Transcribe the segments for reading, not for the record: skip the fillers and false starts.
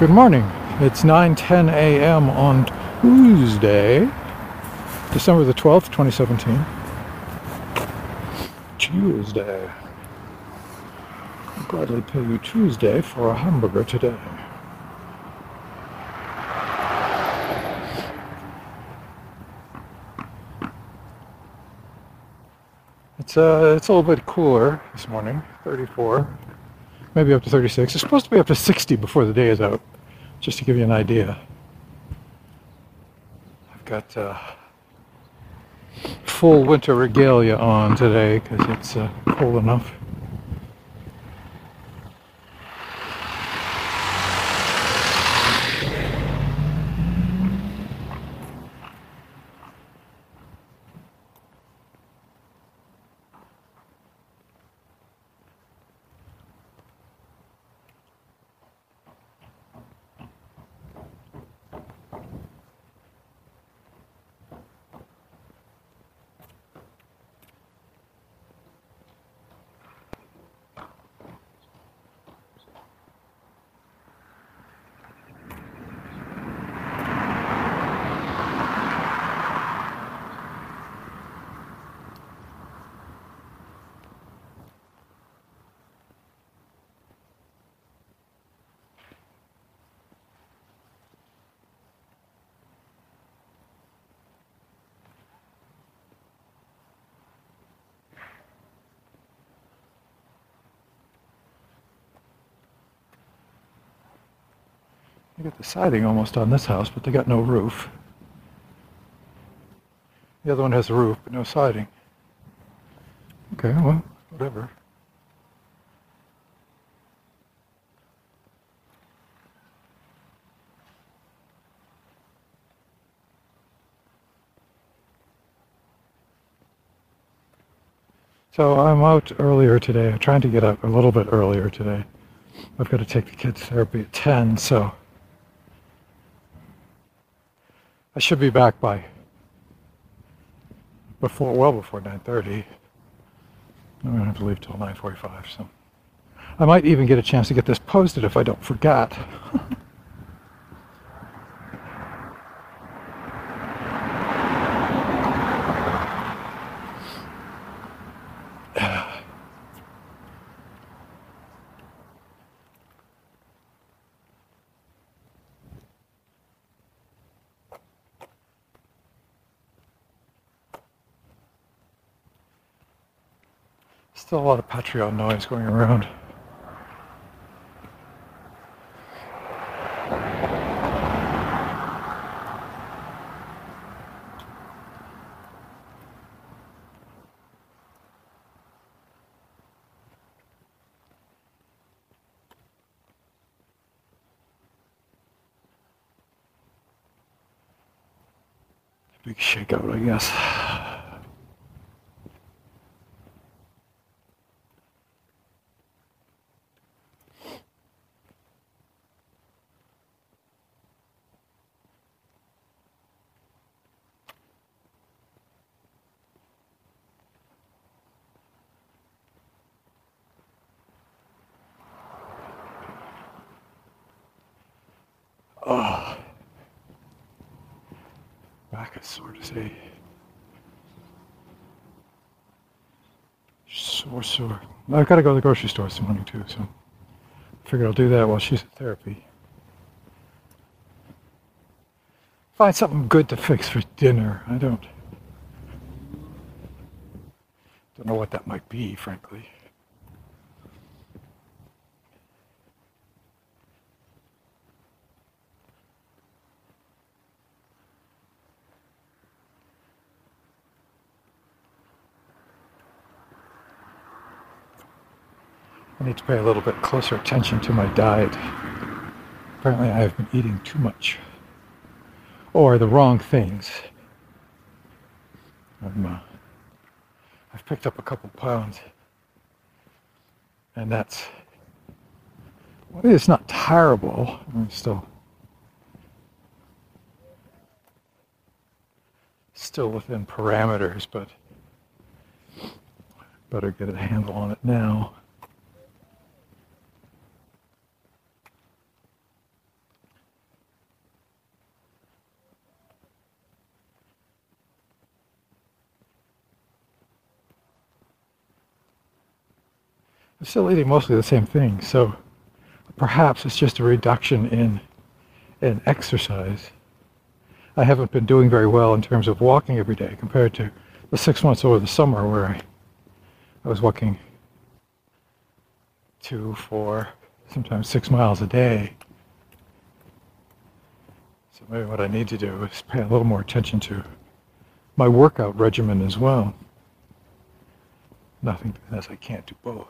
Good morning. It's 9:10 a.m. on Tuesday, December the 12th, 2017. Tuesday. I'll gladly pay you Tuesday for a hamburger today. It's a little bit cooler this morning, 34, maybe up to 36. It's supposed to be up to 60 before the day is out, just to give you an idea. I've got full winter regalia on today because it's cold enough. They got the siding almost on this house, but they got no roof. The other one has a roof, but no siding. Okay, well, whatever. So I'm out earlier today. I'm trying to get up a little bit earlier today. I've got to take the kids' therapy at 10, so I should be back by well before 9:30. I'm going to have to leave till 9:45, so I might even get a chance to get this posted if I don't forget. Still a lot of Patreon noise going around. Big shakeout, I guess. Oh, back is sore to see. Sore. I've got to go to the grocery store this morning too, so I figure I'll do that while she's at therapy. Find something good to fix for dinner. I don't know what that might be, frankly. I need to pay a little bit closer attention to my diet. Apparently I have been eating too much. Or the wrong things. I've picked up a couple pounds. And that's... well, it's not terrible. I'm still within parameters, but better get a handle on it now. I'm still eating mostly the same thing, so perhaps it's just a reduction in exercise. I haven't been doing very well in terms of walking every day compared to the 6 months over the summer where I was walking 2, 4, sometimes 6 miles a day. So maybe what I need to do is pay a little more attention to my workout regimen as well. Nothing says I can't do both.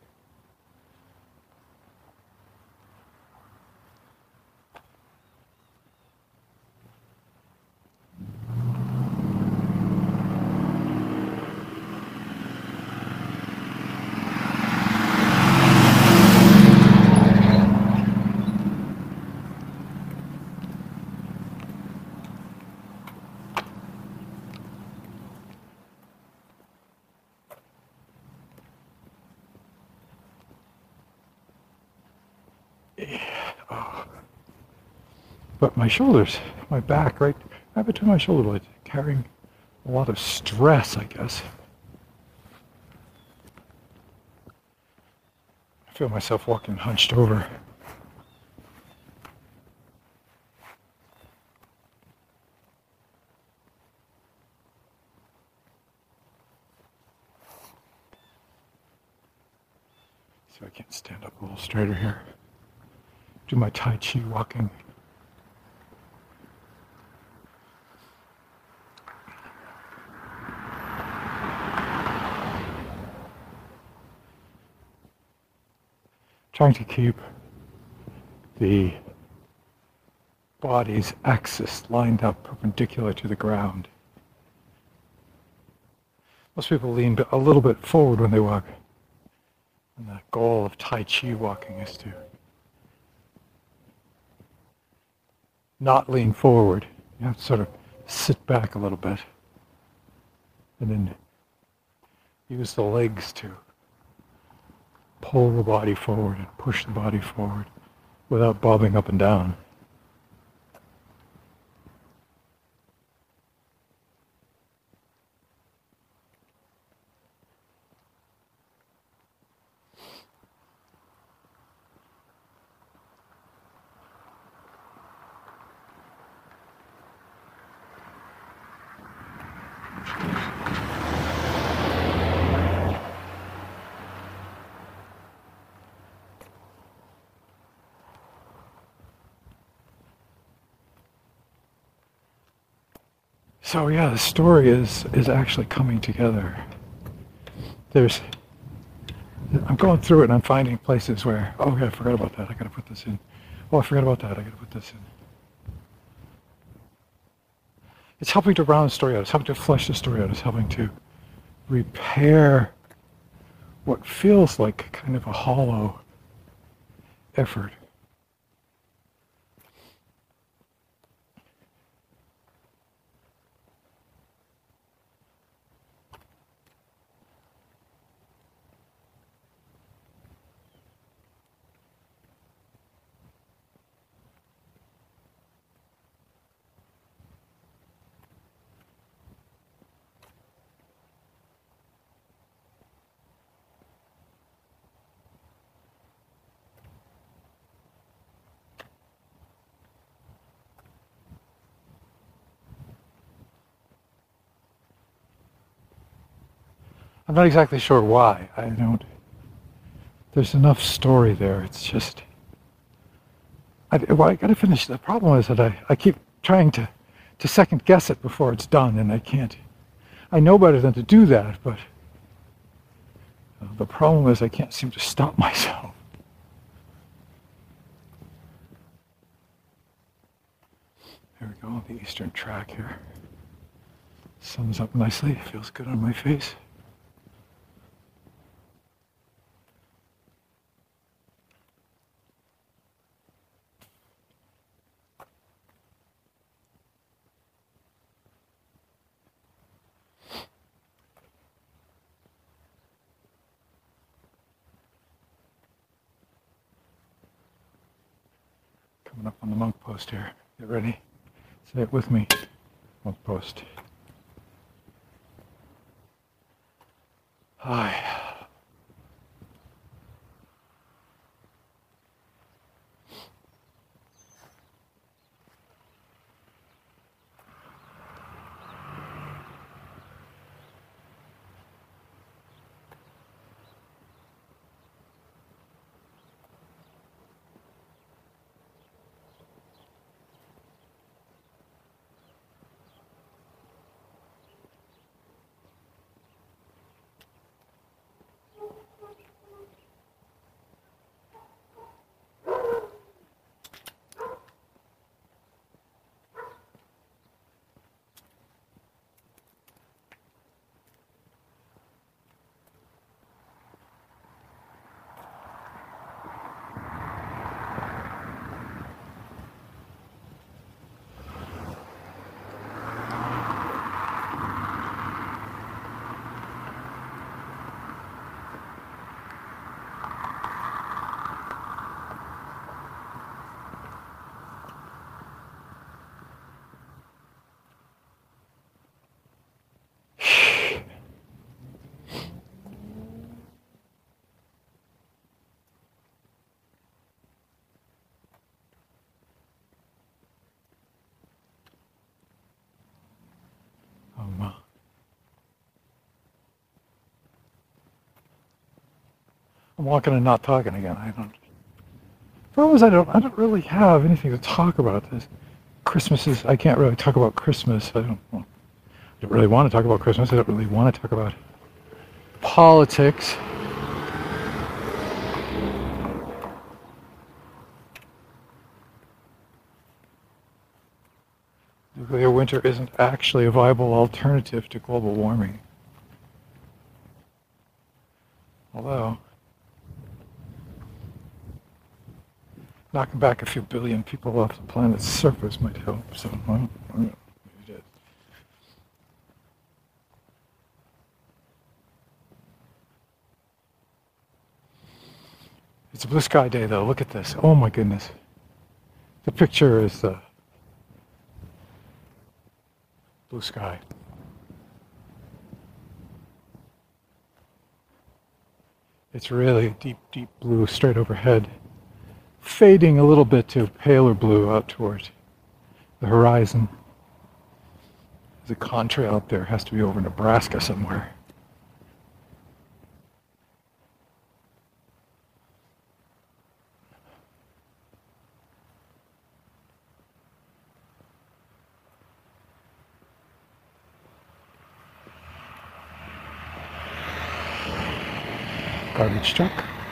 But my shoulders, my back, right between my shoulder blades, carrying a lot of stress, I guess. I feel myself walking hunched over. So I can't stand up a little straighter here. Do my Tai Chi walking. Trying to keep the body's axis lined up perpendicular to the ground. Most people lean a little bit forward when they walk. And the goal of Tai Chi walking is to not lean forward. You have to sort of sit back a little bit and then use the legs to pull the body forward and push the body forward without bobbing up and down. So yeah, the story is actually coming together. I'm going through it and I'm finding places where, oh yeah, I forgot about that, I gotta put this in. Oh, I forgot about that, I gotta put this in. It's helping to round the story out, it's helping to flesh the story out, it's helping to repair what feels like kind of a hollow effort. I'm not exactly sure why. There's enough story there. It's just, I got to finish. The problem is that I keep trying to second guess it before it's done, and I can't. I know better than to do that, but the problem is I can't seem to stop myself. There we go, the eastern track here. Sun's up nicely, feels good on my face. Coming up on the monk post here. Get ready. Say it with me. Monk post. Hi. I'm walking and not talking again. I don't. Problem is, I don't really have anything to talk about. This Christmas is. I can't really talk about Christmas. I don't really want to talk about Christmas. I don't really want to talk about politics. Nuclear winter isn't actually a viable alternative to global warming. Although, knocking back a few billion people off the planet's surface might help. So, well, maybe it is. It's a blue sky day, though. Look at this. Oh my goodness. The picture is the blue sky. It's really deep, deep blue straight overhead, fading a little bit to paler blue out towards the horizon. There's a contrail out there. It has to be over Nebraska somewhere. Garbage truck.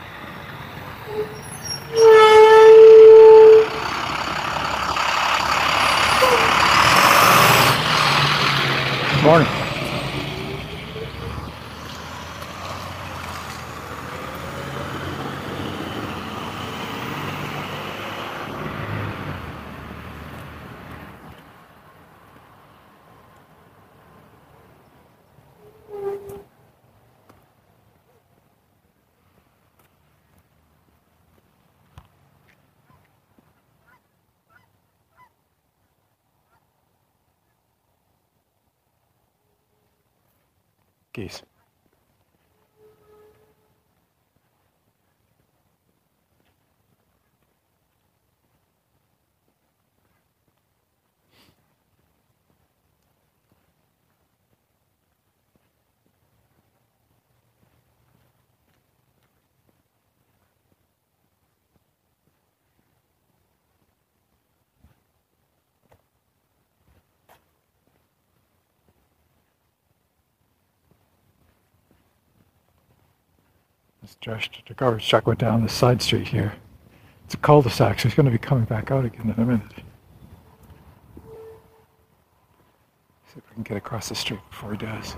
Morning. Geese. The garbage truck went down this side street here. It's a cul-de-sac, so he's going to be coming back out again in a minute. See if we can get across the street before he does.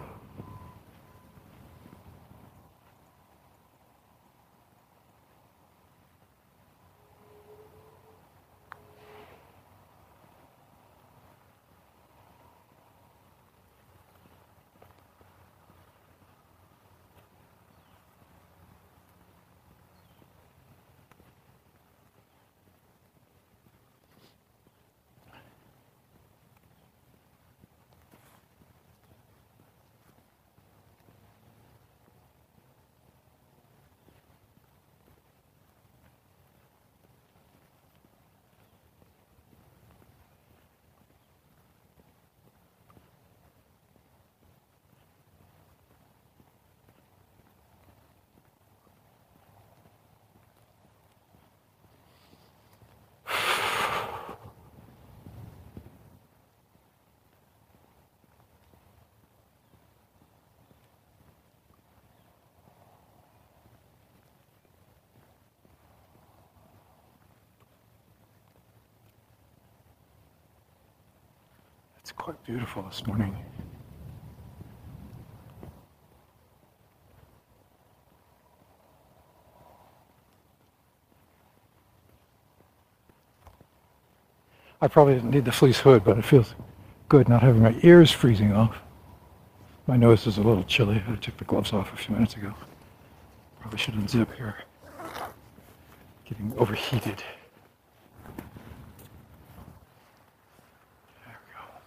It's quite beautiful this morning. I probably didn't need the fleece hood, but it feels good not having my ears freezing off. My nose is a little chilly. I took the gloves off a few minutes ago. Probably should unzip here. Getting overheated. There we go.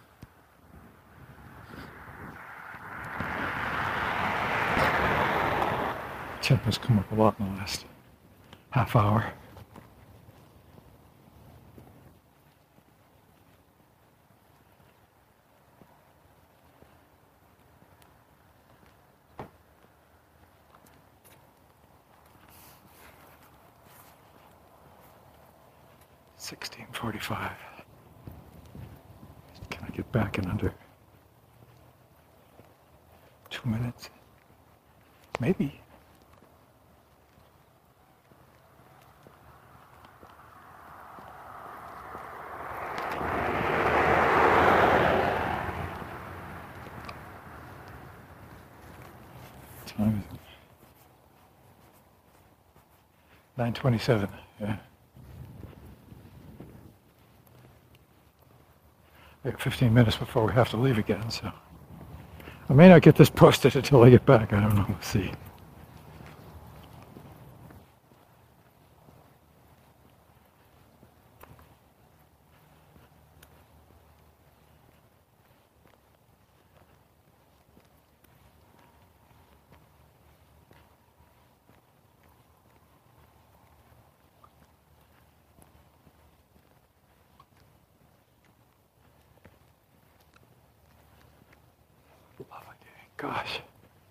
Tempo's come up a lot in the last half hour. 16:45. Can I get back in under 2 minutes? Maybe. Time is 9:27. Yeah. We got 15 minutes before we have to leave again, so I may not get this posted until I get back. I don't know. We'll see. Gosh.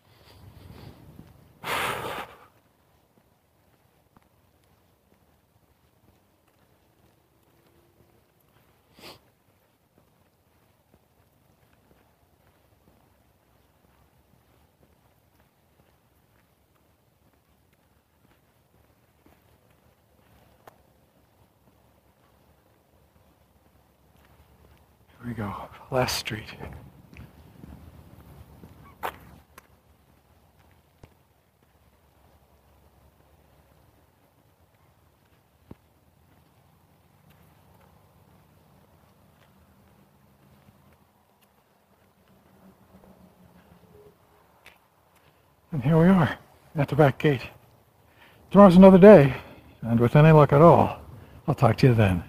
Here we go. Last street. And here we are, at the back gate. Tomorrow's another day, and with any luck at all, I'll talk to you then.